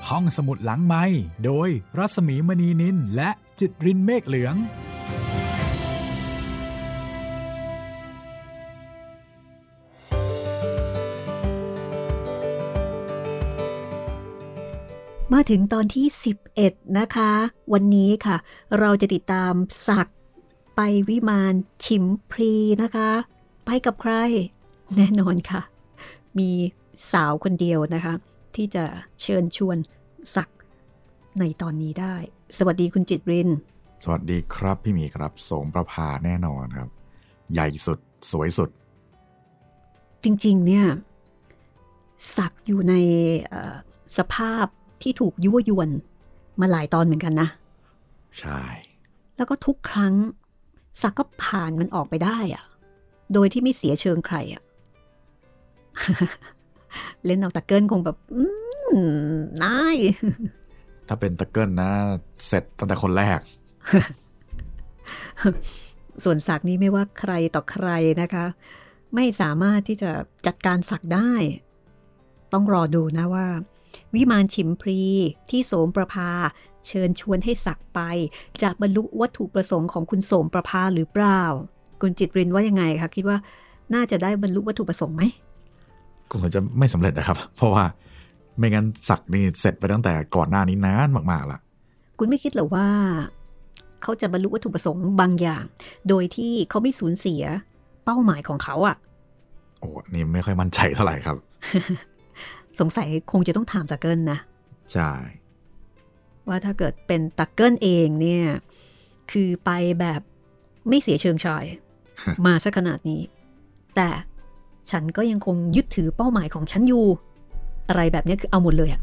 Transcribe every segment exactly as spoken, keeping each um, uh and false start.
ห้องสมุดหลังไมค์โดยรัศมีมณีนินและจิตรินเมฆเหลืองมาถึงตอนที่สิบเอ็ดนะคะวันนี้ค่ะเราจะติดตามศักดิ์ไปวิมานฉิมพลีนะคะไปกับใครแน่นอนค่ะมีสาวคนเดียวนะคะที่จะเชิญชวนศักดิ์ในตอนนี้ได้สวัสดีคุณจิตรินสวัสดีครับพี่หมีครับโสมประภาแน่นอนครับใหญ่สุดสวยสุดจริงๆเนี่ยศักดิ์อยู่ในสภาพที่ถูกยั่วยวนมาหลายตอนเหมือนกันนะใช่แล้วก็ทุกครั้งศักดิ์ก็ผ่านมันออกไปได้อะโดยที่ไม่เสียเชิงใครอะ เล่นเอาตะเกิลคงแบบอืมนายถ้าเป็นตะเกิลนะเสร็จตั้งแต่คนแรกส่วนศักดิ์นี้ไม่ว่าใครต่อใครนะคะไม่สามารถที่จะจัดการศักดิ์ได้ต้องรอดูนะว่าวิมานฉิมพลีที่โสมประภาเชิญชวนให้ศักดิ์ไปจะบรรลุวัตถุประสงค์ของคุณโสมประภาหรือเปล่าคุณจิตรินว่ายังไงคะคิดว่าน่าจะได้บรรลุวัตถุประสงค์ไหมคงจะไม่สำเร็จนะครับเพราะว่าไม่งั้นศักดิ์นี่เสร็จไปตั้งแต่ก่อนหน้านี้นานมากๆละคุณไม่คิดหรอว่าเขาจะบรรลุวัตถุประสงค์บางอย่างโดยที่เขาไม่สูญเสียเป้าหมายของเขาอ่ะโอ้นี่ไม่ค่อยมั่นใจเท่าไหร่ครับสงสัยคงจะต้องถามตะเกิลนะใช่ว่าถ้าเกิดเป็นตะเกิลเองเนี่ยคือไปแบบไม่เสียเชิงชาย มาซะขนาดนี้แต่ฉันก็ยังคงยึดถือเป้าหมายของฉันอยู่อะไรแบบนี้คือเอาหมดเลยอะ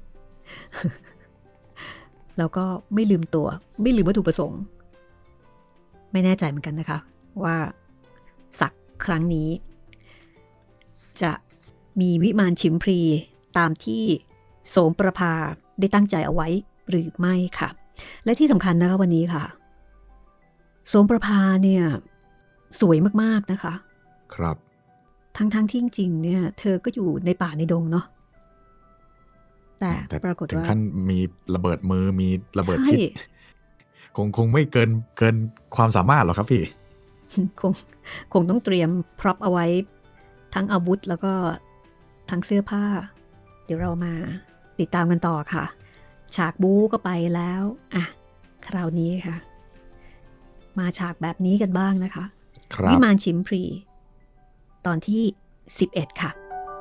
แล้วก็ไม่ลืมตัวไม่ลืมวัตถุประสงค์ไม่แน่ใจเหมือนกันนะคะว่าศักดิ์ครั้งนี้จะมีวิมานฉิมพลีตามที่โสมประภาได้ตั้งใจเอาไว้หรือไม่ค่ะและที่สำคัญนะคะวันนี้ค่ะโสมประภาเนี่ยสวยมากๆนะคะครับทั้งๆที่จริงๆเนี่ยเธอก็อยู่ในป่าในดงเนาะแต่ปรากฏว่าถึงขั้นมีระเบิดมือมีระเบิดพิษคงคงไม่เกินเกินความสามารถหรอกครับพี่คงคงต้องเตรียมพร็อพเอาไว้ทั้งอาวุธแล้วก็ทั้งเสื้อผ้าเดี๋ยวเรามาติดตามกันต่อค่ะฉากบู๊ก็ไปแล้วอ่ะคราวนี้ค่ะมาฉากแบบนี้กันบ้างนะคะวิมานฉิมพลีตอนที่สิบเอ็ดค่ะ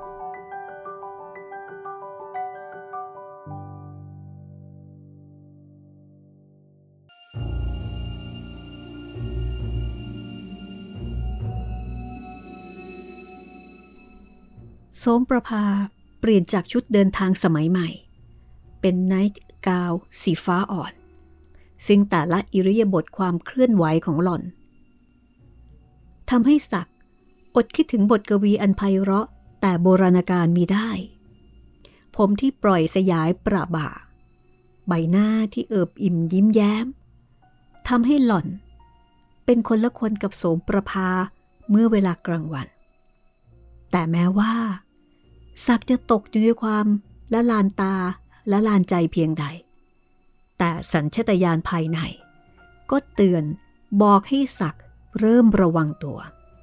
โสมประภาเปลี่ยนจากชุดเดินทางสมัยใหม่เป็นไนท์กาวน์สีฟ้าอ่อนซึ่งแต่ละอิริยาบถความเคลื่อนไหวของหล่อนทำให้ศักดิ์อดคิดถึงบทกวีอันไพเราะแต่โบราณกาลมีได้ผมที่ปล่อยสยายประบ่าใบหน้าที่เอิบอิ่มยิ้มแย้มทำให้หล่อนเป็นคนละคนกับโสมประภาเมื่อเวลากลางวันแต่แม้ว่าศักดิ์จะตกอยู่ในความละลานตาและลานใจเพียงใดแต่สัญชาตญาณภายในก็เตือนบอกให้ศักดิ์เริ่มระวังตัว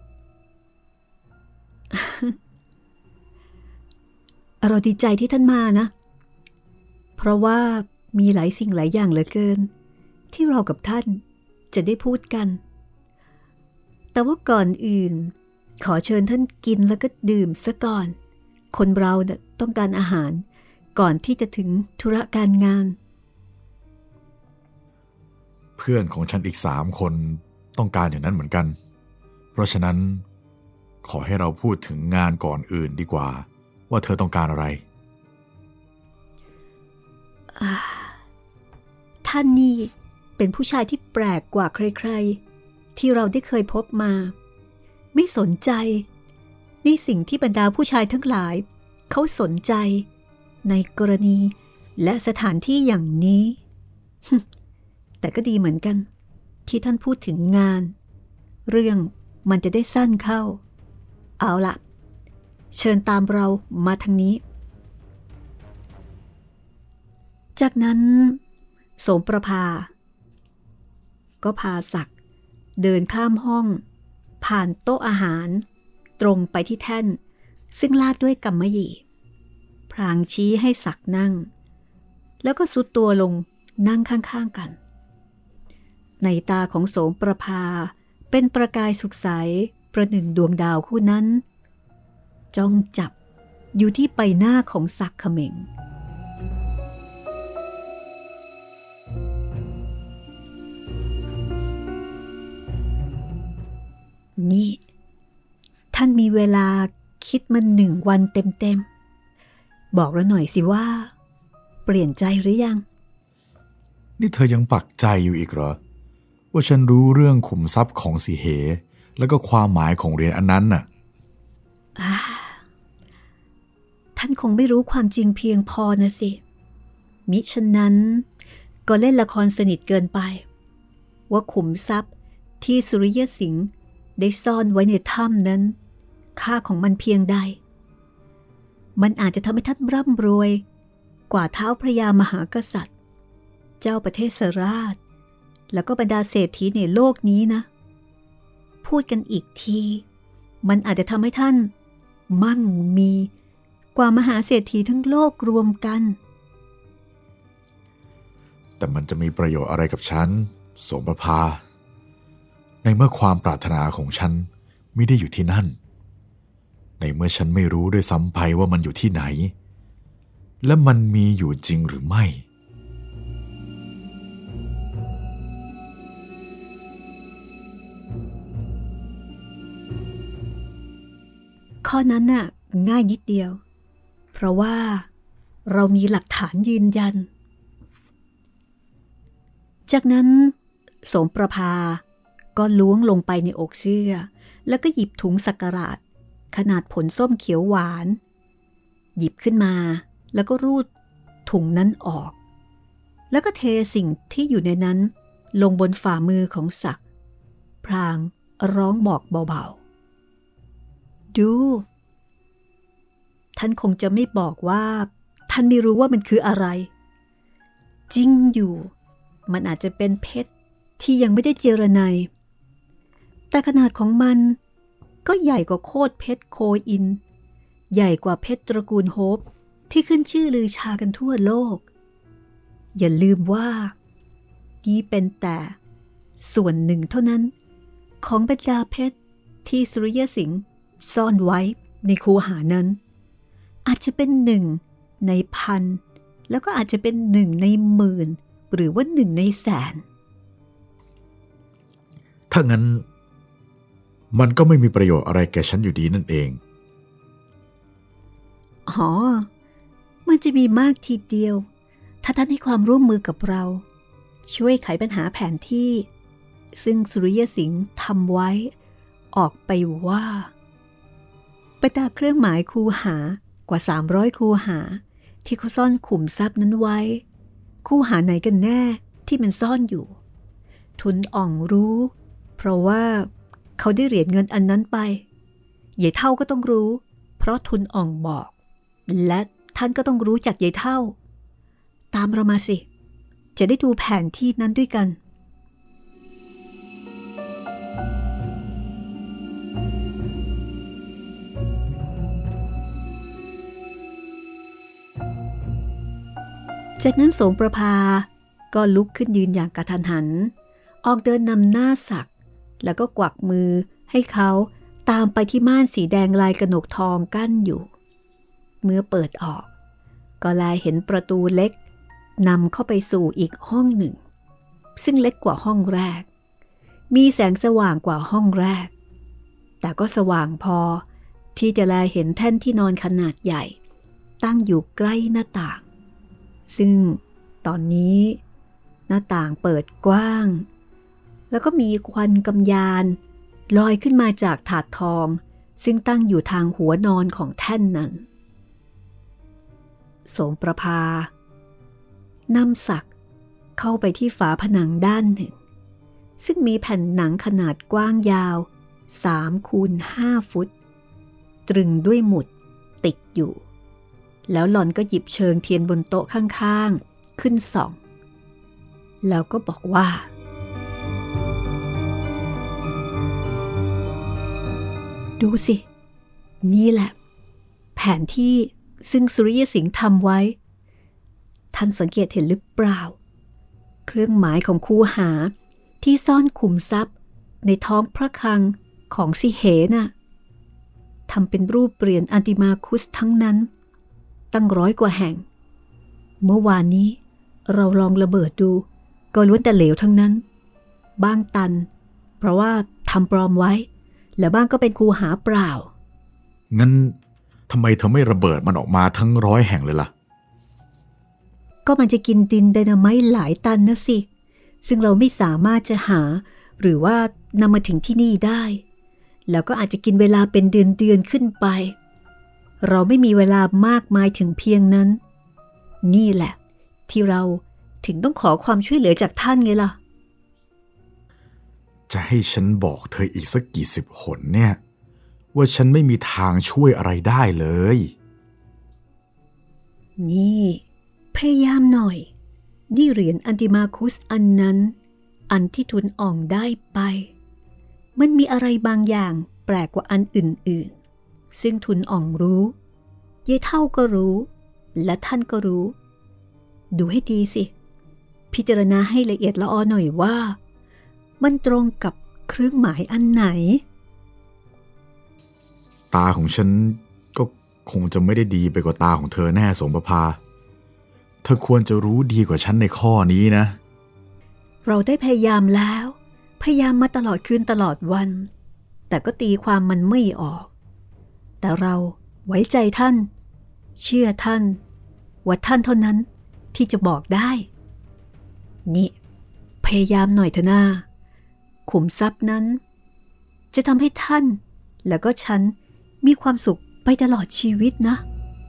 เราดีใจที่ท่านมานะเพราะว่ามีหลายสิ่งหลายอย่างเหลือเกินที่เรากับท่านจะได้พูดกันแต่ว่าก่อนอื่นขอเชิญท่านกินแล้วก็ดื่มซะก่อนคนเราเนี่ยต้องการอาหารก่อนที่จะถึงธุระการงานเพื่อนของฉันอีกสามคนต้องการอย่างนั้นเหมือนกันเพราะฉะนั้นขอให้เราพูดถึงงานก่อนอื่นดีกว่าว่าเธอต้องการอะไรท่านนี่เป็นผู้ชายที่แปลกกว่าใครๆที่เราได้เคยพบมาไม่สนใจในสิ่งที่บรรดาผู้ชายทั้งหลายเขาสนใจในกรณีและสถานที่อย่างนี้ แต่ก็ดีเหมือนกันที่ท่านพูดถึงงานเรื่องมันจะได้สั้นเข้าเอาล่ะเชิญตามเรามาทางนี้จากนั้นโสมประภาก็พาศักดิ์เดินข้ามห้องผ่านโต๊ะอาหารตรงไปที่แท่นซึ่งลาดด้วยกำมะหยี่พลางชี้ให้ศักดิ์นั่งแล้วก็สุดตัวลงนั่งข้างๆกันในตาของโสมประภาเป็นประกายสุขใสประหนึ่งดวงดาวคู่นั้นจ้องจับอยู่ที่ใบหน้าของศักดิ์เขม็งนี่ท่านมีเวลาคิดมันหนึ่งวันเต็มๆบอกเราหน่อยสิว่าเปลี่ยนใจหรือยังนี่เธอยังปักใจอยู่อีกเหรอว่าฉันรู้เรื่องขุมทรัพย์ของสีเหแล้วก็ความหมายของเหรียญอันนั้นน่ะท่านคงไม่รู้ความจริงเพียงพอนะสิมิฉะนั้นก็เล่นละครสนิทเกินไปว่าขุมทรัพย์ที่สุริยสิงห์ได้ซ่อนไว้ในถ้ำนั้นค่าของมันเพียงใดมันอาจจะทำให้ท่านร่ำรวยกว่าเท้าพระยามหากษัตริย์เจ้าประเทศสราชแล้วก็บรรดาเศรษฐีในโลกนี้นะพูดกันอีกทีมันอาจจะทำให้ท่านมั่งมีกว่ามหาเศรษฐีทั้งโลกรวมกันแต่มันจะมีประโยชน์อะไรกับฉันโสมประภาในเมื่อความปรารถนาของฉันไม่ได้อยู่ที่นั่นในเมื่อฉันไม่รู้ด้วยซ้ำไปว่ามันอยู่ที่ไหนและมันมีอยู่จริงหรือไม่ข้อนั้นน่ะง่ายนิดเดียวเพราะว่าเรามีหลักฐานยืนยันจากนั้นโสมประภาก็ล้วงลงไปในอกเสื้อแล้วก็หยิบถุงสักการะขนาดผลส้มเขียวหวานหยิบขึ้นมาแล้วก็รูดถุงนั้นออกแล้วก็เทสิ่งที่อยู่ในนั้นลงบนฝ่ามือของศักดิ์พลางร้องบอกเบาๆดูท่านคงจะไม่บอกว่าท่านไม่รู้ว่ามันคืออะไรจริงอยู่มันอาจจะเป็นเพชรที่ยังไม่ได้เจรไนแต่ขนาดของมันก็ใหญ่กว่าโคตรเพชรโคอินใหญ่กว่าเพชรตระกูลโฮปที่ขึ้นชื่อลือชากันทั่วโลกอย่าลืมว่านี่เป็นแต่ส่วนหนึ่งเท่านั้นของบรรดาเพชรที่สุริยสิงห์ซ่อนไว้ในคูหานั้นอาจจะเป็นหนึ่งในพันแล้วก็อาจจะเป็นหนึ่งในหมื่นหรือว่าหนึ่งในแสนถ้างั้นมันก็ไม่มีประโยชน์อะไรแก่ฉันอยู่ดีนั่นเองอ๋อมันจะมีมากทีเดียวถ้าท่านให้ความร่วมมือกับเราช่วยไขปัญหาแผนที่ซึ่งสุริยสิงห์ทำไว้ออกไปว่าบรรดาเครื่องหมายคูหากว่าสามร้อยคูหาที่เขาซ่อนขุมทรัพย์นั้นไว้คูหาไหนกันแน่ที่มันซ่อนอยู่ทุนอ่องรู้เพราะว่าเขาได้เหรียญเงินอันนั้นไปใหญ่เท่าก็ต้องรู้เพราะทุนอ่องบอกและท่านก็ต้องรู้จากใหญ่เท่าตามเรามาสิจะได้ดูแผนที่นั้นด้วยกันจากนั้นโสมประภาก็ลุกขึ้นยืนอย่างกระทันหันออกเดินนำหน้าศักดิ์แล้วก็กวักมือให้เขาตามไปที่ม่านสีแดงลายกนกทองกั้นอยู่เมื่อเปิดออกก็แลเห็นประตูเล็กนำเข้าไปสู่อีกห้องหนึ่งซึ่งเล็กกว่าห้องแรกมีแสงสว่างกว่าห้องแรกแต่ก็สว่างพอที่จะแลเห็นแท่นที่นอนขนาดใหญ่ตั้งอยู่ใกล้หน้าต่างซึ่งตอนนี้หน้าต่างเปิดกว้างแล้วก็มีควันกำยานลอยขึ้นมาจากถาดทองซึ่งตั้งอยู่ทางหัวนอนของแท่นนั้นโสมประภานำศักดิ์เข้าไปที่ฝาผนังด้านหนึ่งซึ่งมีแผ่นหนังขนาดกว้างยาวสามคูณห้าฟุตตรึงด้วยหมุดติดอยู่แล้วหล่อนก็หยิบเชิงเทียนบนโต๊ะข้างๆขึ้นส่องแล้วก็บอกว่าดูสินี่แหละแผนที่ซึ่งสุริยสิงห์ทำไว้ท่านสังเกตเห็นหรือเปล่าเครื่องหมายของคูหาที่ซ่อนขุมทรัพย์ในท้องพระคลังของสิเหน่ะทำเป็นรูปเหรียญอันติมาคุสทั้งนั้นตั้งร้อยกว่าแห่งเมื่อวานนี้เราลองระเบิดดูก็ล้วนแต่เหลวทั้งนั้นบ้างตันเพราะว่าทำปลอมไว้และบ้างก็เป็นคูหาเปล่างั้นทำไมเธอไม่ระเบิดมันออกมาทั้งร้อยแห่งเลยล่ะก็มันจะกินดินไดนาไมต์หลายตันนะสิซึ่งเราไม่สามารถจะหาหรือว่านำมาถึงที่นี่ได้แล้วก็อาจจะกินเวลาเป็นเดือนๆขึ้นไปเราไม่มีเวลามากมายถึงเพียงนั้นนี่แหละที่เราถึงต้องขอความช่วยเหลือจากท่านไงล่ะจะให้ฉันบอกเธออีกสักกี่สิบหนเนี่ยว่าฉันไม่มีทางช่วยอะไรได้เลยนี่พยายามหน่อยนี่เหรียญอันติมาคุสอันนั้นอันที่ทุนอ่องได้ไปมันมีอะไรบางอย่างแปลกกว่าอันอื่นๆซึ่งทุนอ่องรู้เย่เท่าก็รู้และท่านก็รู้ดูให้ดีสิพิจารณาให้ละเอียดละออหน่อยว่ามันตรงกับเครื่องหมายอันไหนตาของฉันก็คงจะไม่ได้ดีไปกว่าตาของเธอแน่โสมประภาเธอควรจะรู้ดีกว่าฉันในข้อนี้นะเราได้พยายามแล้วพยายามมาตลอดคืนตลอดวันแต่ก็ตีความมันไม่ออกแต่เราไว้ใจท่านเชื่อท่านว่าท่านเท่านั้นที่จะบอกได้นี่พยายามหน่อยเถอะนะขุมทรัพย์นั้นจะทำให้ท่านแล้วก็ฉันมีความสุขไปตลอดชีวิตนะ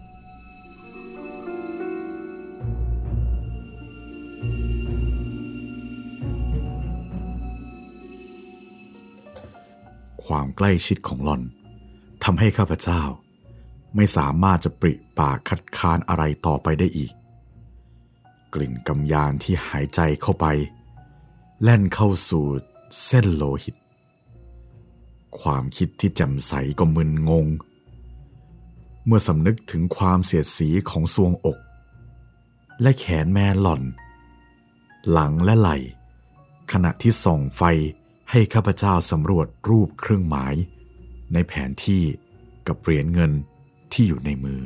ความใกล้ชิดของหล่อนทำให้ข้าพเจ้าไม่สามารถจะปริปากคัดค้านอะไรต่อไปได้อีกกลิ่นกำยานที่หายใจเข้าไปแล่นเข้าสู่เส้นโลหิตความคิดที่แจ่มใสก็มึนงงเมื่อสำนึกถึงความเสียดสีของทรวงอกและแขนแม่หล่อนหลังและไหล่ขณะที่ส่องไฟให้ข้าพเจ้าสำรวจรูปเครื่องหมายในแผนที่กับเหรียญเงินที่อยู่ในมือ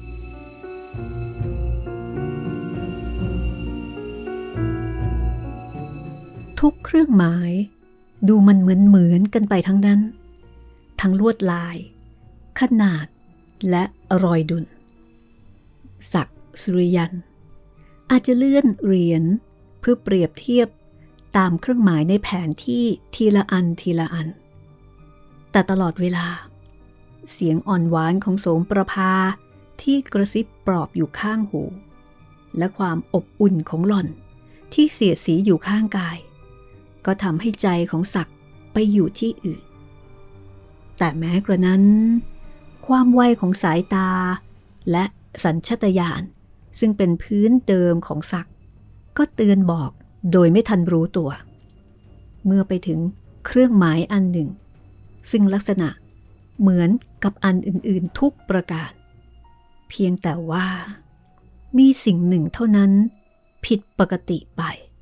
ทุกเครื่องหมายดูมันเหมือนเหมือนกันไปทั้งนั้นทั้งลวดลายขนาดและรอยดุลศักดิ์สุริยันอาจจะเลื่อนเหรียญเพื่อเปรียบเทียบตามเครื่องหมายในแผนที่ทีละอันทีละอันแต่ตลอดเวลาเสียงอ่อนหวานของโสมประภาที่กระซิบปลอบอยู่ข้างหูและความอบอุ่นของหล่อนที่เสียดสีอยู่ข้างกายก็ทำให้ใจของศักดิ์ไปอยู่ที่อื่นแต่แม้กระนั้นความไวของสายตาและสัญชาตญาณซึ่งเป็นพื้นเดิมของศักดิ์ก็เตือนบอกโดยไม่ทันรู้ตัวเมื่อไปถึงเครื่องหมายอันหนึ่งซึ่งลักษณะเหมือนกับอันอื่นๆทุกประการเพียงแต่ว่ามีสิ่งหนึ่งเท่านั้นผิดปกติไป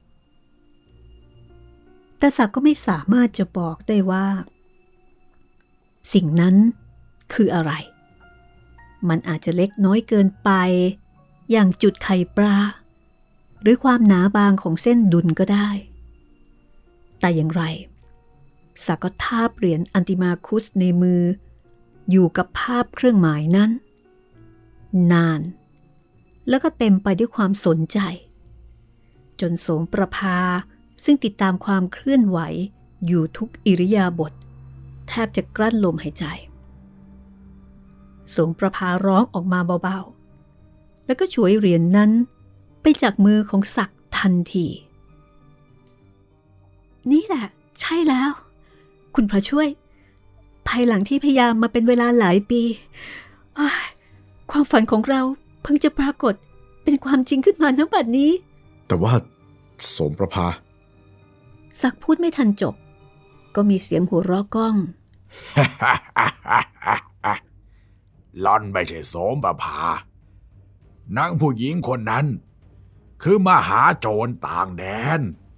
แต่ศักดิ์ก็ไม่สามารถจะบอกได้ว่าสิ่งนั้นคืออะไรมันอาจจะเล็กน้อยเกินไปอย่างจุดไข่ปลาหรือความหนาบางของเส้นดุลก็ได้แต่อย่างไรศักดิ์ก็ทาบเหรียญอันติมาคุสในมืออยู่กับภาพเครื่องหมายนั้นนานแล้วก็เต็มไปด้วยความสนใจจนโสมประภาซึ่งติดตามความเคลื่อนไหวอยู่ทุกอิริยาบถแทบจะกลั้นลมหายใจโสมประภาร้องออกมาเบาๆแล้วก็ฉวยเหรียญ น, นั้นไปจากมือของศักดิ์ทันทีนี่แหละใช่แล้วคุณพระช่วยภายหลังที่พยายามมาเป็นเวลาหลายปีความฝันของเราเพิ่งจะปรากฏเป็นความจริงขึ้นมาณบัดนี้แต่ว่าโสมประภาศักดิ์พูดไม่ทันจบก็มีเสียงหัวเราะก้องหล่อนไม่ใช่โสมประภานางผู้หญิงคนนั้นคือมหาโจรต่างแดน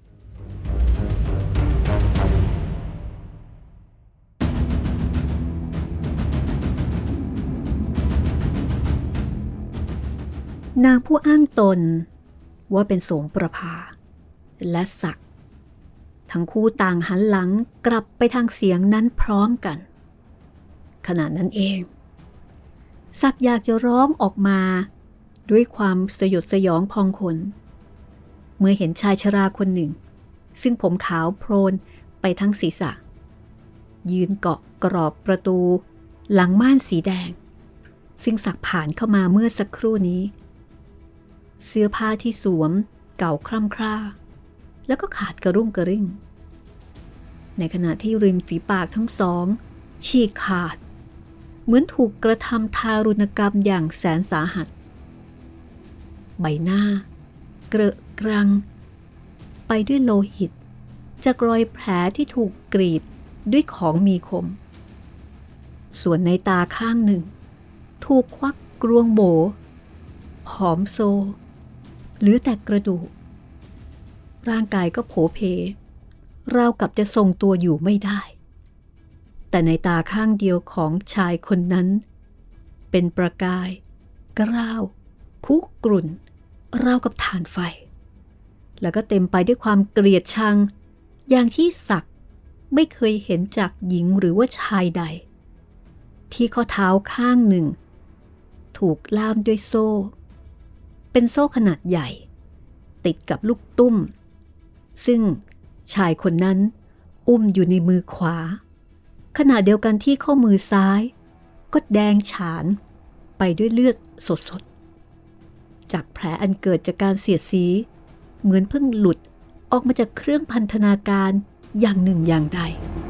นางผู้อ้างตนว่าเป็นโสมประภาและศักดิ์ทั้งคู่ต่างหันหลังกลับไปทางเสียงนั้นพร้อมกันขณะนั้นเองศักดิ์อยากจะร้องออกมาด้วยความสยดสยองพองขนเมื่อเห็นชายชราคนหนึ่งซึ่งผมขาวโพลนไปทั้งศีรษะยืนเกาะกรอบประตูหลังม่านสีแดงซึ่งศักดิ์ผ่านเข้ามาเมื่อสักครู่นี้เสื้อผ้าที่สวมเก่าคร่ำคร่าแล้วก็ขาดกระรุ่งกระริ่งในขณะที่ริมฝีปากทั้งสองฉีกขาดเหมือนถูกกระทำทารุณกรรมอย่างแสนสาหัสใบหน้าเกรอะกรังไปด้วยโลหิตจากรอยแผลที่ถูกกรีดด้วยของมีคมส่วนในตาข้างหนึ่งถูกควักกรวงโบผอมโซเหลือแต่กระดูกร่างกายก็โผเพราวกับจะทรงตัวอยู่ไม่ได้แต่ในตาข้างเดียวของชายคนนั้นเป็นประกายกร้าวคุกรุ่นราวกับถ่านไฟแล้วก็เต็มไปด้วยความเกลียดชังอย่างที่ศักดิ์ไม่เคยเห็นจากหญิงหรือว่าชายใดที่ข้อเท้าข้างหนึ่งถูกล่ามด้วยโซ่เป็นโซ่ขนาดใหญ่ติดกับลูกตุ้มซึ่งชายคนนั้นอุ้มอยู่ในมือขวาขณะเดียวกันที่ข้อมือซ้ายก็แดงฉานไปด้วยเลือดสดๆจากแผลอันเกิดจากการเสียดสีเหมือนเพิ่งหลุดออกมาจากเครื่องพันธนาการอย่างหนึ่งอย่างใด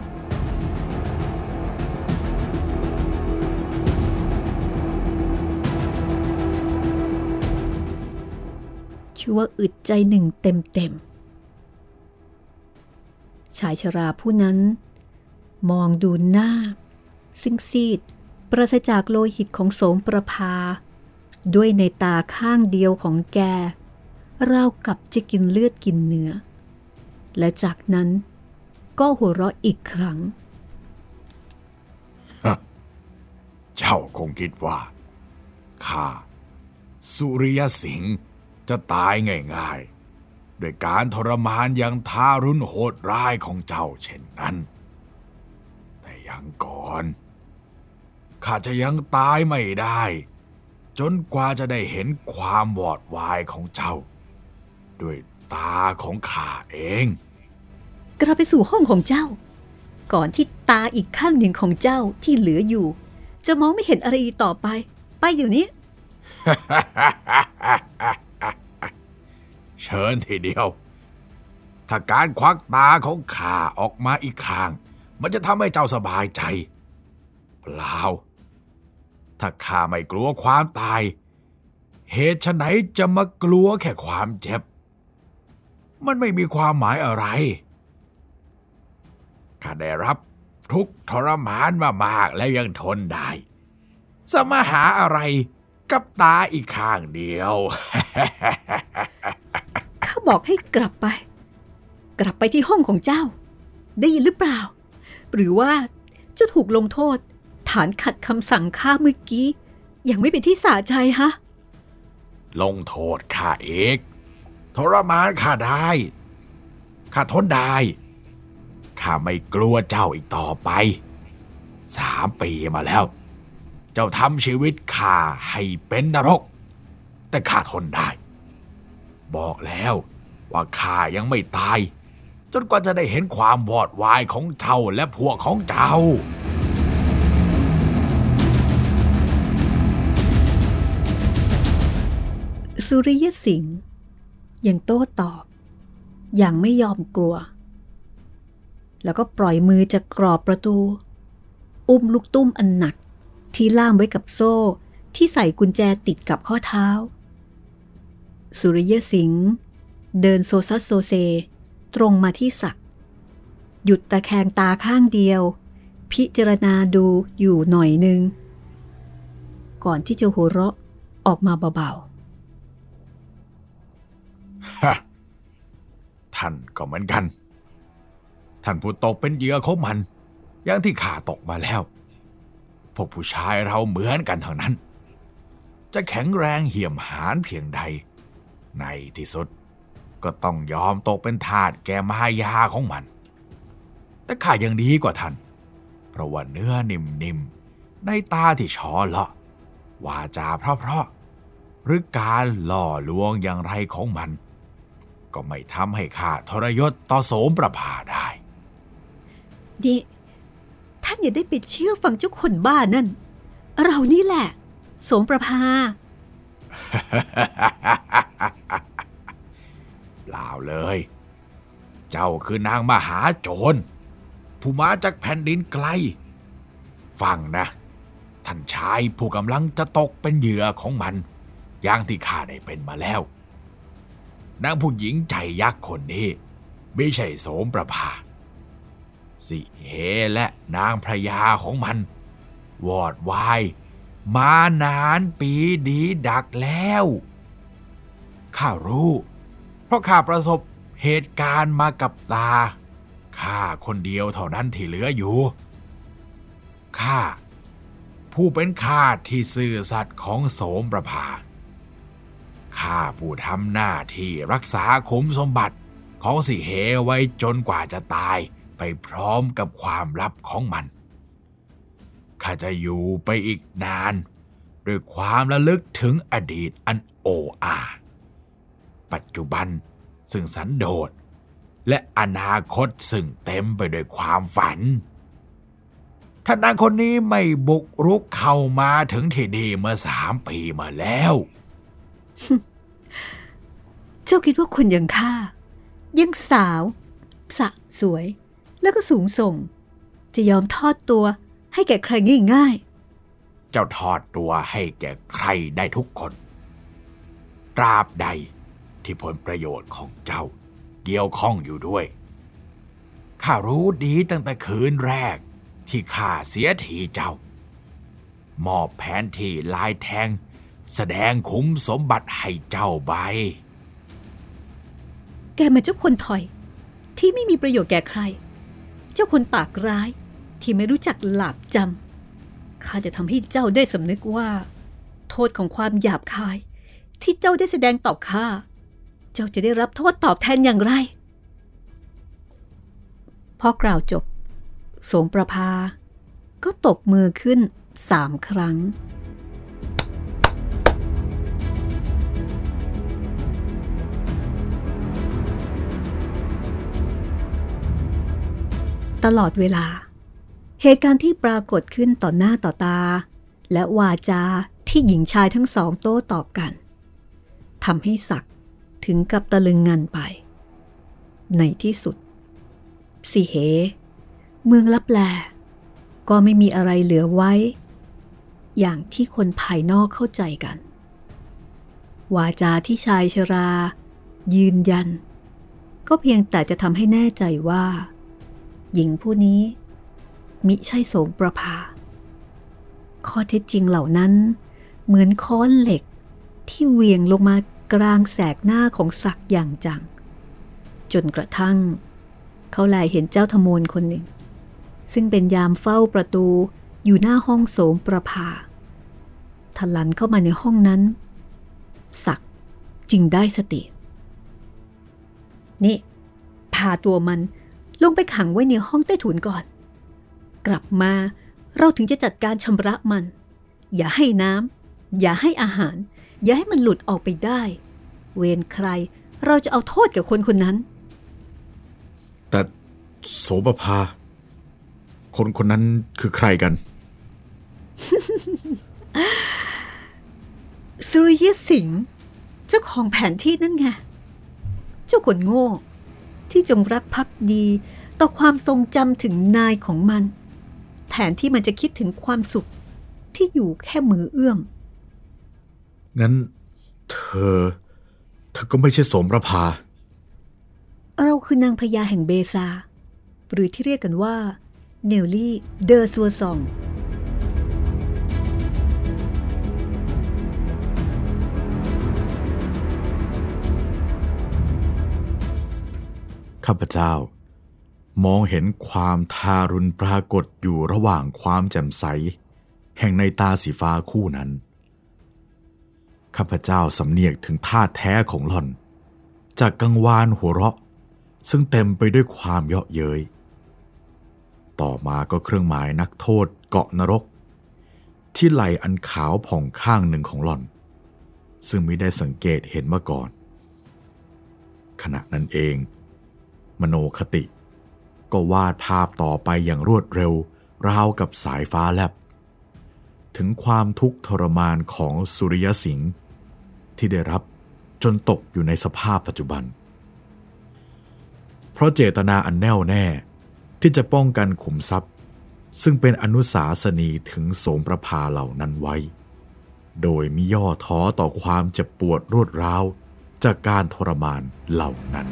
ชั่วอึดใจหนึ่งเต็มๆชายชราผู้นั้นมองดูหน้าซึ่งซีดปราศจากโลหิตของโสมประภาด้วยในตาข้างเดียวของแกราวกับจะกินเลือดกินเนื้อและจากนั้นก็หัวเราะอีกครั้งเจ้าคงคิดว่าข้าสุริยสิงห์จะตายง่ายๆด้วยการทรมานอย่างทารุณโหดร้ายของเจ้าเช่นนั้นแต่ยังก่อนข้าจะยังตายไม่ได้จนกว่าจะได้เห็นความวอดวายของเจ้าด้วยตาของข้าเองกลับไปสู่ห้องของเจ้าก่อนที่ตาอีกข้างหนึ่งของเจ้าที่เหลืออยู่จะมองไม่เห็นอะไรอีกต่อไปไปเดี๋ยวนี้เชิญทีเดียวถ้าการควักตาของข้าออกมาอีกข้างมันจะทำให้เจ้าสบายใจเปล่าถ้าข้าไม่กลัวความตายเหตุไฉนจะมากลัวแค่ความเจ็บมันไม่มีความหมายอะไรข้าได้รับทุกข์ทรมานมามากแล้วยังทนได้สมาหาอะไรกับตาอีกข้างเดียวข้าบอกให้กลับไปกลับไปที่ห้องของเจ้าได้ยินหรือเปล่าหรือว่าเจ้าถูกลงโทษฐานขัดคำสั่งข้าเมื่อกี้ยังไม่เป็นที่สะใจฮะลงโทษข้าเองทรมานข้าได้ข้าทนได้ข้าไม่กลัวเจ้าอีกต่อไปสามปีมาแล้วเจ้าทำชีวิตข้าให้เป็นนรกแต่ข้าทนได้บอกแล้วว่าข้ายังไม่ตายจนกว่าจะได้เห็นความวอดวายของเจ้าและพวกของเจ้าสุริยสิงห์ยังโต้ตอบอย่างไม่ยอมกลัวแล้วก็ปล่อยมือจากกรอบประตูอุ้มลูกตุ้มอันหนักที่ล่ามไว้กับโซ่ที่ใส่กุญแจติดกับข้อเท้าสุริยสิงห์เดินโซซัสโซเซตรงมาที่ศักดิ์หยุดตะแคงตาข้างเดียวพิจารณาดูอยู่หน่อยนึงก่อนที่จะหัวเราะออกมาเบาๆ ฮะ ท่านก็เหมือนกันท่านผู้ตกเป็นเหยื่อของมันอย่างที่ข้าตกมาแล้วพวกผู้ชายเราเหมือนกันทั้งนั้นจะแข็งแรงเหี้ยมหาญเพียงใดในที่สุดก็ต้องยอมตกเป็นทาสแก่มายาของมันแต่ข้ายังดีกว่าท่านเพราะว่าเนื้อนิ่มๆในตาที่ฉอเลาะวาจาเพราะๆหรือการหล่อลวงอย่างไรของมันก็ไม่ทำให้ข้าทรยศต่อโสมประภาได้นี่ท่านอย่าได้ไปเชื่อฟังเจ้าคนบ้านั่นเรานี่แหละโสมประภาเปล่าเลยเจ้าคือนางมหาโจรผู้มาจากแผ่นดินไกลฟังนะท่านชายผู้กำลังจะตกเป็นเหยื่อของมันอย่างที่ข้าได้เป็นมาแล้วนางผู้หญิงใจยักษ์คนนี้ไม่ใช่โสมประภาสิเหและนางพระยาของมันวอดวายมานานปีดีดักแล้วข้ารู้เพราะข้าประสบเหตุการณ์มากับตาข้าคนเดียวเท่านั้นที่เหลืออยู่ข้าผู้เป็นข้าที่ซื่อสัตย์ของโสมประภาข้าผู้ทำหน้าที่รักษาขุมสมบัติของสิเหไว้จนกว่าจะตายไปพร้อมกับความลับของมันข้าจะอยู่ไปอีกนานด้วยความระลึกถึงอดีตอันโอ้อาปัจจุบันซึ่งสันโดษและอนาคตซึ่งเต็มไปด้วยความฝันท่านนางคนนี้ไม่บุกรุกเข้ามาถึงที่นี่เมื่อสามปีมาแล้วเจ้าคิดว่าคนอย่างข้ายังสาวสะสวยแล้วก็สูงส่งจะยอมทอดตัวให้แก่ใครง่ายๆเจ้าทอดตัวให้แก่ใครได้ทุกคนตราบใดที่ผลประโยชน์ของเจ้าเกี่ยวข้องอยู่ด้วยข้ารู้ดีตั้งแต่คืนแรกที่ข้าเสียทีเจ้ามอบแผนที่ลายแทงแสดงขุมสมบัติให้เจ้าใบแกมันเจ้าคนถอยที่ไม่มีประโยชน์แก่ใครเจ้าคนปากร้ายที่ไม่รู้จักหลาบจำข้าจะทำให้เจ้าได้สำนึกว่าโทษของความหยาบคายที่เจ้าได้แสดงต่อข้าเจ้าจะได้รับโทษตอบแทนอย่างไรพอกล่าวจบโสมประภาก็ตบมือขึ้นสามครั้งตลอดเวลาเหตุการณ์ที่ปรากฏขึ้นต่อหน้าต่อตาและวาจาที่หญิงชายทั้งสองโต้ตอบกันทำให้ศักดิ์ถึงกับตะลึงงันไปในที่สุดสิเหเมืองลับแลก็ไม่มีอะไรเหลือไว้อย่างที่คนภายนอกเข้าใจกันวาจาที่ชายชรายืนยันก็เพียงแต่จะทำให้แน่ใจว่าหญิงผู้นี้มิใช่โสมประภาข้อเท็จจริงเหล่านั้นเหมือนค้อนเหล็กที่เหวี่ยงลงมากลางแสกหน้าของศักดิ์อย่างจังจนกระทั่งเขาแลเห็นเจ้าทมนคนหนึ่งซึ่งเป็นยามเฝ้าประตูอยู่หน้าห้องโสมประภาทะลันเข้ามาในห้องนั้นศักดิ์จึงได้สตินี่พาตัวมันลงไปขังไว้ในห้องใต้ถุนก่อนกลับมาเราถึงจะจัดการชำระมันอย่าให้น้ำอย่าให้อาหารอย่าให้มันหลุดออกไปได้เวรใครเราจะเอาโทษกับคนคนนั้นแต่โสมประภาคนคนนั้นคือใครกันสุริยสิงห์เจ้าของแผนที่นั่นไงเจ้าคนโง่ที่จงรักภักดีต่อความทรงจำถึงนายของมันแทนที่มันจะคิดถึงความสุขที่อยู่แค่มือเอื้อมงั้นเธอเธอก็ไม่ใช่โสมประภาคือนางพญาแห่งเบซาหรือที่เรียกกันว่าเนลลี่เดอซัวซองข้าพเจ้ามองเห็นความทารุณปรากฏอยู่ระหว่างความแจ่มใสแห่งในตาสีฟ้าคู่นั้นข้าพเจ้าสำเนียกถึงท่าแท้ของหล่อนจากกังวานหัวเราะซึ่งเต็มไปด้วยความเยาะเย้ยต่อมาก็เครื่องหมายนักโทษเกาะนรกที่ไหล่อันขาวผ่องข้างหนึ่งของหล่อนซึ่งไม่ได้สังเกตเห็นมาก่อนขณะนั้นเองมโนคติก็วาดภาพต่อไปอย่างรวดเร็วราวกับสายฟ้าแลบถึงความทุกข์ทรมานของสุริยสิงห์ที่ได้รับจนตกอยู่ในสภาพปัจจุบันเพราะเจตนาอันแน่วแน่ที่จะป้องกันขุมทรัพย์ซึ่งเป็นอนุสาสนีถึงโสมประภาเหล่านั้นไว้โดยมิย่อท้อต่อความเจ็บปวดรวดร้าวจากการทรมานเหล่านั้น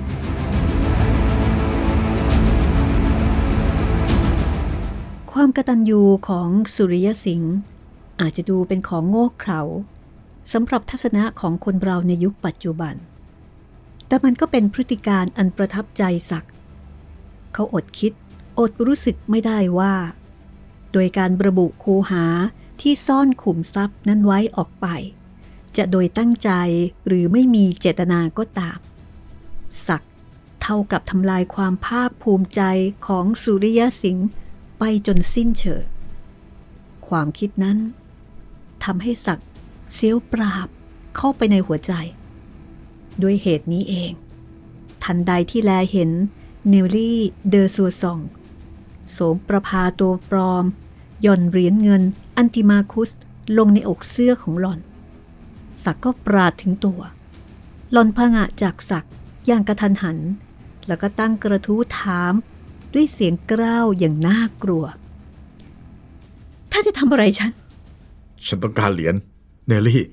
ความกตัญญูของสุริยสิงห์อาจจะดูเป็นของโง่เขลาสำหรับทัศนะของคนเราในยุคปัจจุบันแต่มันก็เป็นพฤติการอันประทับใจศักดิ์เขาอดคิดอดรู้สึกไม่ได้ว่าโดยการระบุคูหาที่ซ่อนขุมทรัพย์นั้นไว้ออกไปจะโดยตั้งใจหรือไม่มีเจตนาก็ตามศักดิ์เท่ากับทำลายความภาคภูมิใจของสุริยสิงห์ไปจนสิ้นเชิงความคิดนั้นทำให้ศักดิ์เสียวปราบเข้าไปในหัวใจด้วยเหตุนี้เองทันใดที่แลเห็นเนลลี่เดอซัวซองโสมประภาตัวปลอมหย่อนเหรียญเงินอันติมาคุสลงในอกเสื้อของหล่อนศักดิ์ก็ปราดถึงตัวหล่อนผงะจากศักดิ์อย่างกระทันหันแล้วก็ตั้งกระทู้ถามด้วยเสียงกร้าวอย่างน่ากลัวท่านจะทำอะไรฉันฉันต้องการเหรียญเนลลี่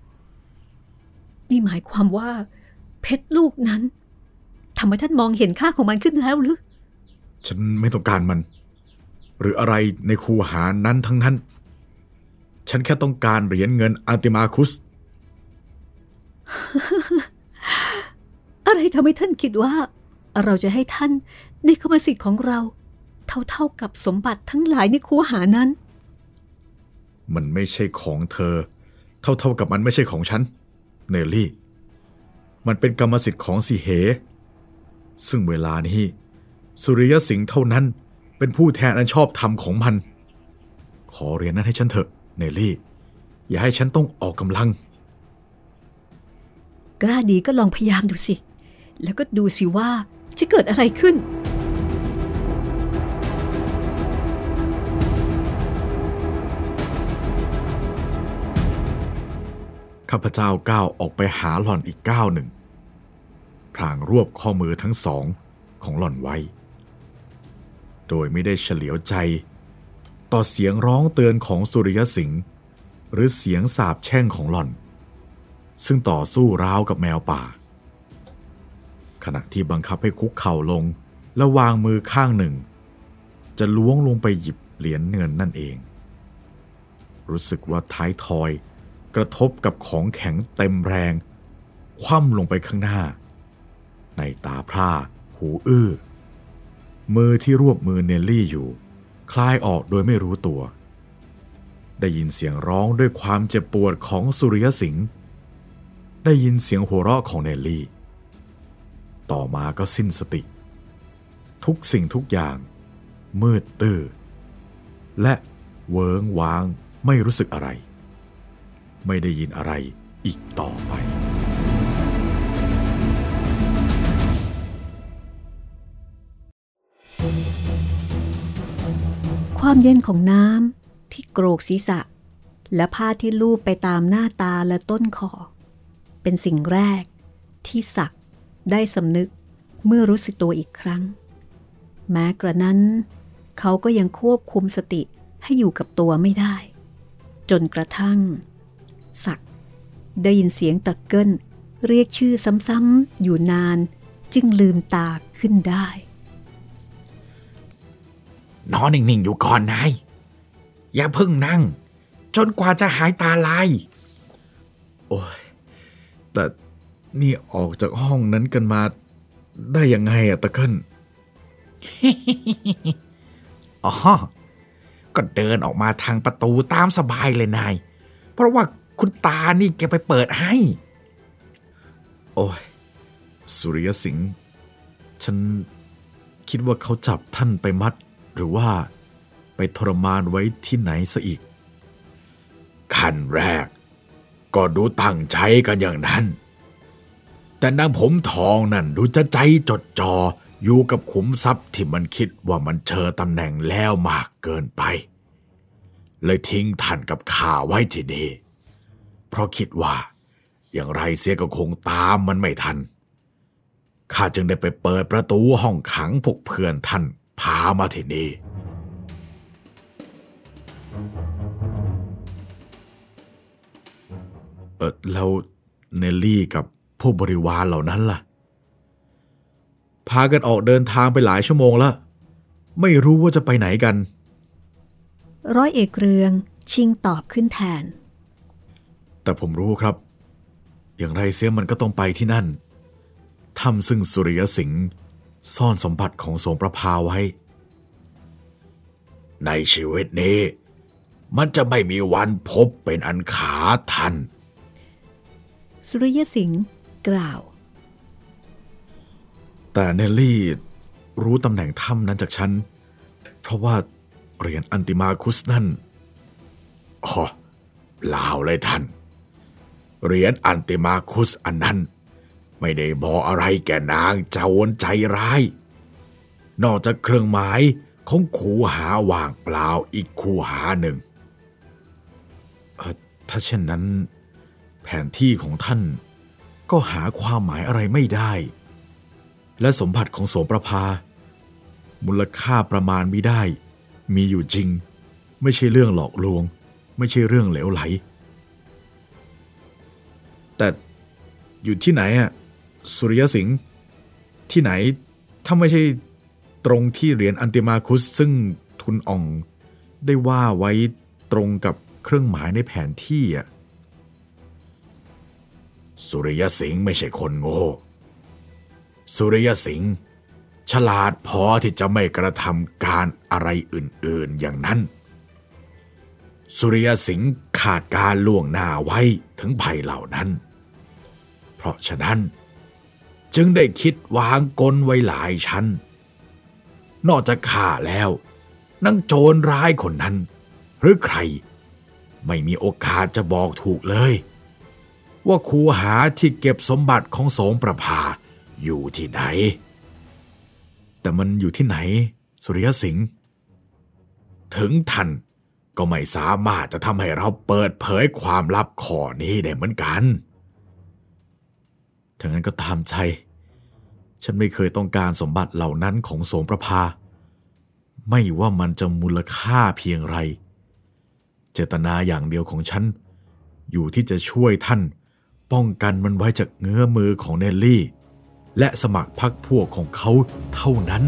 นี่หมายความว่าเพชรลูกนั้นทำให้ท่านมองเห็นค่าของมันขึ้นแล้วหรือฉันไม่ต้องการมันหรืออะไรในคูหานั้นทั้งนั้นฉันแค่ต้องการเหรียญเงินอันติมาคุสอะไรทำให้ท่านคิดว่าเราจะให้ท่านในกรรมสิทธิ์ของเราเท่าๆกับสมบัติทั้งหลายในคูหานั้นมันไม่ใช่ของเธอเท่าๆกับมันไม่ใช่ของฉันเนลลี่มันเป็นกรรมสิทธิ์ของสิเหซึ่งเวลานี้สุริยสิงห์เท่านั้นเป็นผู้แทนอันชอบธรรมของมันขอเหรียญนั้นให้ฉันเถอะเนลลี่อย่าให้ฉันต้องออกกำลังกล้าดีก็ลองพยายามดูสิแล้วก็ดูสิว่าจะเกิดอะไรขึ้นข้าพเจ้าก้าวออกไปหาหล่อนอีกก้าวหนึ่งพลางรวบข้อมือทั้งสองของหล่อนไว้โดยไม่ได้เฉลียวใจต่อเสียงร้องเตือนของสุริยสิงห์หรือเสียงสาปแช่งของหล่อนซึ่งต่อสู้ราวกับแมวป่าขณะที่บังคับให้คุกเข่าลงและวางมือข้างหนึ่งจะล้วงลงไปหยิบเหรียญเงินนั่นเองรู้สึกว่าท้ายทอยกระทบกับของแข็งเต็มแรงคว่ำลงไปข้างหน้าในตาพร่าหูอื้อมือที่รวบมือเนลลี่อยู่คลายออกโดยไม่รู้ตัวได้ยินเสียงร้องด้วยความเจ็บปวดของสุริยสิงห์ได้ยินเสียงหัวเราะของเนลลี่ต่อมาก็สิ้นสติทุกสิ่งทุกอย่างมืดตื้อและเวิ้งว้างไม่รู้สึกอะไรไม่ได้ยินอะไรอีกต่อไปความเย็นของน้ำที่โกรกศีรษะและผ้าที่ลูบไปตามหน้าตาและต้นคอเป็นสิ่งแรกที่ศักดิ์ได้สำนึกเมื่อรู้สึกตัวอีกครั้งแม้กระนั้นเขาก็ยังควบคุมสติให้อยู่กับตัวไม่ได้จนกระทั่งศักดิ์ได้ยินเสียงตะเกิ้ลเรียกชื่อซ้ำๆอยู่นานจึงลืมตาขึ้นได้นอนนิ่งๆอยู่ก่อนนายอย่าเพิ่งนั่งจนกว่าจะหายตาลายโอ้ยแต่นี่ออกจากห้องนั้นกันมาได้ยังไงอะตะเคิลอ๋อก็เดินออกมาทางประตูตามสบายเลยนายเพราะว่าคุณตานี่แกไปเปิดให้โอ้ยสุริยสิงห์ฉันคิดว่าเขาจับท่านไปมัดหรือว่าไปทรมานไว้ที่ไหนซะอีกขั้นแรกก็ดูตั้งใจกันอย่างนั้นแต่นางผมทองนั่นดูจะใจจดจ่ออยู่กับขุมทรัพย์ที่มันคิดว่ามันเชอตำแหน่งแล้วมากเกินไปเลยทิ้งท่านกับข้าไว้ที่นี่เพราะคิดว่าอย่างไรเสียก็คงตามมันไม่ทันข้าจึงได้ไปเปิดประตูห้องขังพวกเพื่อนท่านพามาที่นี่เออแล้วเนลลี่กับพวกบริวารเหล่านั้นล่ะพากันออกเดินทางไปหลายชั่วโมงแล้วไม่รู้ว่าจะไปไหนกันร้อยเอกเรืองชิงตอบขึ้นแทนแต่ผมรู้ครับอย่างไรเสียมันก็ต้องไปที่นั่นถ้ำซึ่งสุริยสิงห์ซ่อนสมบัติของโสมประภาไว้ในชีวิตนี้มันจะไม่มีวันพบเป็นอันขาดทันสุริยสิงห์กล่าวแต่เนลลี่รู้ตำแหน่งถ้ำนั้นจากฉันเพราะว่าเหรียญอันติมาคุสนั่นอ๋อเปล่าเลยท่านเหรียญอันติมาคุสอันนั้นไม่ได้บอกอะไรแก่นางโจรใจร้ายนอกจากเครื่องหมายของคูหาว่างเปล่าอีกคูหาหนึ่งเอ่อถ้าเช่นนั้นแผนที่ของท่านก็หาความหมายอะไรไม่ได้และสมบัติของโสมประภามูลค่าประมาณมิได้มีอยู่จริงไม่ใช่เรื่องหลอกลวงไม่ใช่เรื่องเหลวไหลแต่อยู่ที่ไหนอะสุริยสิงห์ที่ไหนถ้าไม่ใช่ตรงที่เหรียญอันติมาคุสซึ่งทุนอ่องได้ว่าไว้ตรงกับเครื่องหมายในแผนที่อะสุริยสิงห์ไม่ใช่คนโง่สุริยสิงห์ฉลาดพอที่จะไม่กระทำการอะไรอื่นๆอย่างนั้นสุริยสิงห์ขาดการล่วงหน้าไว้ถึงภัยเหล่านั้นเพราะฉะนั้นจึงได้คิดวางกลไว้หลายชั้นนอกจากข้าแล้วนางโจรร้ายคนนั้นหรือใครไม่มีโอกาสจะบอกถูกเลยว่าคูหาที่เก็บสมบัติของโสมประภาอยู่ที่ไหนแต่มันอยู่ที่ไหนสุริยสิงห์ถึงท่านก็ไม่สามารถจะทำให้เราเปิดเผยความลับข้อนี้ได้เหมือนกันถ้างั้นก็ตามใจฉันไม่เคยต้องการสมบัติเหล่านั้นของโสมประภาไม่ว่ามันจะมูลค่าเพียงไรเจตนาอย่างเดียวของฉันอยู่ที่จะช่วยท่านป้องกันมันไว้จากเงื้อมือของเนลลี่และสมัครพรรคพวกของเขาเท่านั้น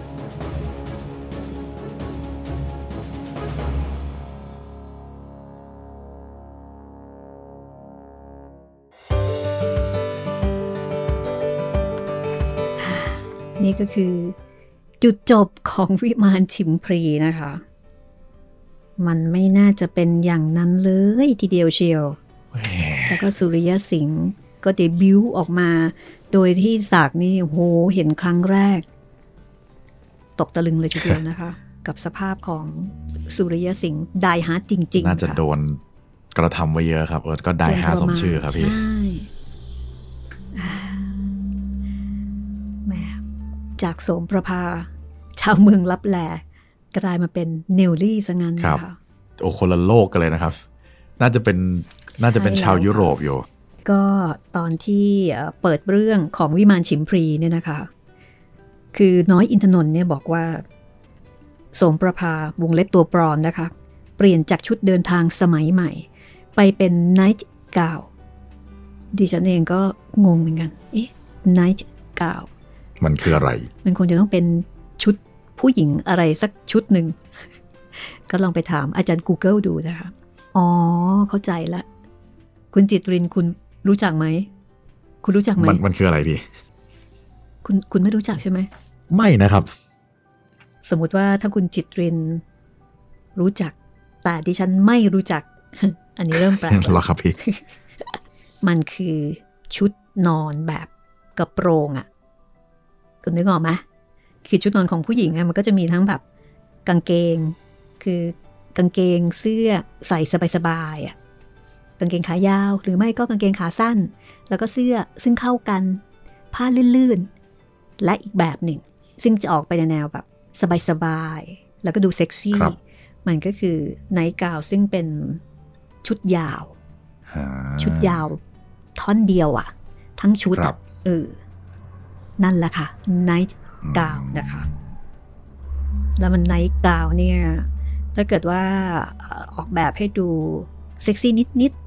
นี่ก็คือจุดจบของวิมานฉิมพลีนะคะมันไม่น่าจะเป็นอย่างนั้นเลยทีเดียวเชียวแล้วก็สุริยสิงห์ก็เดบิวต์ออกมาโดยที่สากนี่โหเห็นครั้งแรกตกตะลึงเลยทีเดียวนะคะ กับสภาพของสุริยสิงห์ไดฮาร์ดจริงๆน่าจะโดนกระทำไว้เยอะครับเออก็ไดฮาร์ดสมชื่อครับพี่ใช่แหมจากโสมประภาชาวเมืองลับแลกลายมาเป็นเนลลี่ซะงั้นนะคะโอ้คนละโลกกันเลยนะครับน่าจะเป็นน่าจะเป็นชาวยุโรปอยู่ก็ตอนที่เปิดเรื่องของวิมานฉิมพลีเนี่ยนะคะคือน้อยอินทนนท์เนี่ยบอกว่าโสมประภาวงเล็บตัวปลอมนะคะเปลี่ยนจากชุดเดินทางสมัยใหม่ไปเป็นไนท์กาวดิฉันเองก็งงเหมือนกันเอ๊ะไนท์กาวมันคืออะไรมันคงจะต้องเป็นชุดผู้หญิงอะไรสักชุดหนึ่ง ก็ลองไปถามอาจารย์ Google ดูนะคะอ๋อเข้าใจละคุณจิตรินคุณรู้จักไหมคุณรู้จักไหมมันมันคืออะไรพี่คุณคุณไม่รู้จักใช่ไหมไม่นะครับสมมุติว่าถ้าคุณจิตรินรู้จักแต่ดิฉันไม่รู้จัก อันนี้เริ่มแปลกหรอครับพี่มันคือชุดนอนแบบกระโปรงอ่ะคุณนึกออกไหมคือชุดนอนของผู้หญิงอ่ะมันก็จะมีทั้งแบบกางเกงคือกางเกงเสื้อใส่สบายๆอ่ะกางเกงขายาวหรือไม่ก็กางเกงขาสั้นแล้วก็เสื้อซึ่งเข้ากันผ้าลื่นๆและอีกแบบหนึ่งซึ่งจะออกไปในแนวแบบสบายๆแล้วก็ดูเซ็กซี่มันก็คือไนท์กาวซึ่งเป็นชุดยาวชุดยาวท่อนเดียวอ่ะทั้งชุดเออนั่นแหละค่ะไนท์กาวนะคะแล้วมันไนท์กาวเนี่ยถ้าเกิดว่าออกแบบให้ดูเซ็กซี่นิด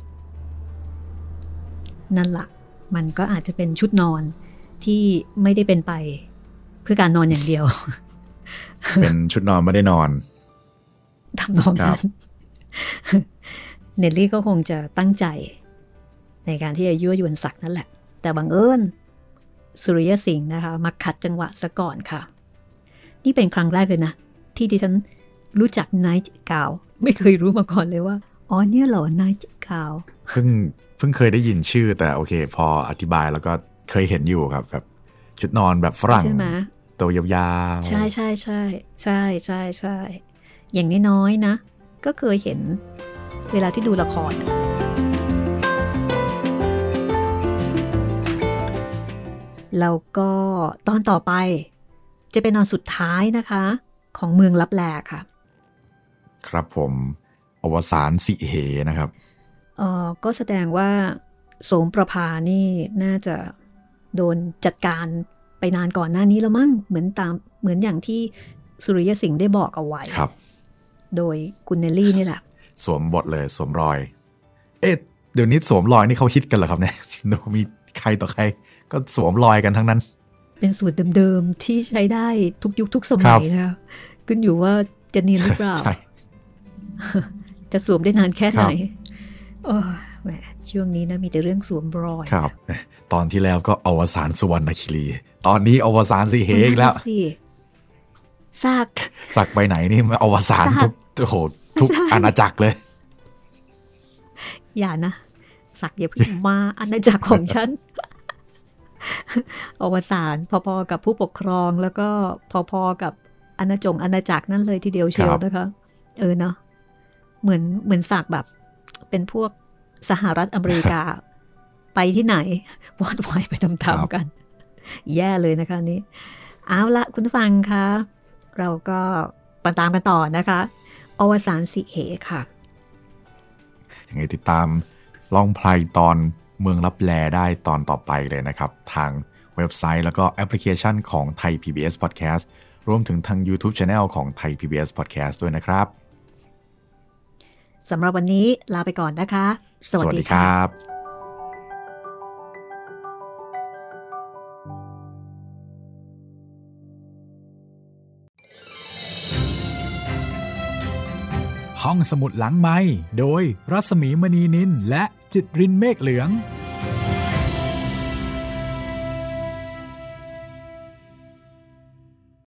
ๆนั่นละมันก็อาจจะเป็นชุดนอนที่ไม่ได้เป็นไปเพื่อการนอนอย่างเดียวเป็นชุดนอนไม่ได้นอนทำนองนั้นเนลลี่ก็คงจะตั้งใจในการที่จะยั่วยวนศักดิ์นั่นแหละแต่บังเอิญสุริยสิงห์นะคะมาขัดจังหวะซะก่อนค่ะนี่เป็นครั้งแรกเลยนะที่ดิฉันรู้จักไนท์กาวไม่เคยรู้มาก่อนเลยว่าอ๋อเนี่ยเหรอไนท์กาวเพิ่งเพิ่งเคยได้ยินชื่อแต่โอเคพออธิบายแล้วก็เคยเห็นอยู่ครับแบบชุดนอนแบบฝรั่งตัวยาวๆใช่ใช่ใช่ใช่ใช่ใช่อย่างน้อยๆนะก็เคยเห็นเวลาที่ดูละครแล้วก็ตอนต่อไปจะเป็นตอนสุดท้ายนะคะของเมืองลับแลค่ะครับผมอวสานสิเหนะครับเอ่อก็แสดงว่าโสมประภานี่น่าจะโดนจัดการไปนานก่อนหน้านี้แล้วมั้งเหมือนตามเหมือนอย่างที่สุริยสิงห์ได้บอกเอาไว้ครับโดยคุณเนลลี่นี่แหละสวมบทเลยสวมรอยเอ๊ะเดี๋ยวนี้สวมรอยนี่เขาฮิตกันเหรอครับเนี่ยมีใครต่อใครก็สวมรอยกันทั้งนั้นเป็นสูตรเดิมๆที่ใช้ได้ทุกยุคทุกสมัยนะคะขึ้นอยู่ว่าจะเนียนหรือเปล่า จะสวมได้นานแค่ไหนโอ้แหมช่วงนี้นะมีแต่เรื่องสวมรอยครับตอนที่แล้วก็อวสานสุวรรณคีรีตอนนี้อวสานสิเหอีกแล้วสักสักไปไหนนี่อวสานทุกโอ้โหทุกอาณาจักรเลยอย่านะสักอย่าเพิ่งมาอาณาจักรของฉันอวสานพอๆกับผู้ปกครองแล้วก็พอๆกับอาณาจงอาณาจักรนั่นเลยทีเดียวเชียวนะคะเออเนาะเหมือนเหมือนสักแบบเป็นพวกสหรัฐอเมริกา ไปที่ไหนวอดวายไปตามๆกันแย่เลยนะคะนี้เอาละคุณฟังคะเราก็ไปตามกันต่อนะคะอวสานสิเหค่ะยังไงติดตามลองไพลตอนเมืองลับแลได้ตอนต่อไปเลยนะครับทางเว็บไซต์แล้วก็แอปพลิเคชันของไทย พี บี เอส Podcast รวมถึงทาง YouTube Channel ของไทย พี บี เอส Podcast ด้วยนะครับสำหรับวันนี้ลาไปก่อนนะคะสวัสดีครับห้องสมุดหลังไมค์โดยรัศมีมณีนินและจิตรินเมฆเหลือง